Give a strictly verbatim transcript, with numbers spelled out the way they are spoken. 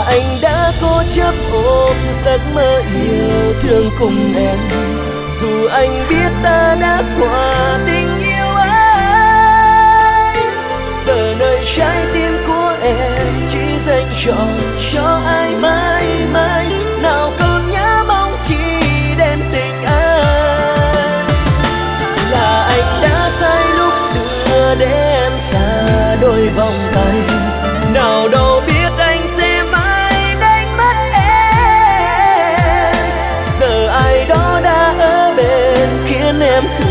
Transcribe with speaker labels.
Speaker 1: anh đã cố chấp ôm giấc mơ yêu thương cùng em. Dù anh biết ta đã qua tình yêu ấy, giờ nơi trái tim của em chỉ dành trọn cho ai mãi mãi. Nào còn nhớ mong chỉ đêm tình anh, là anh đã sai lúc đưa để em xa đôi vòng tay. Nào đâu biết anh sẽ mãi đánh mất em, giờ ai đó đã ở bên khiến em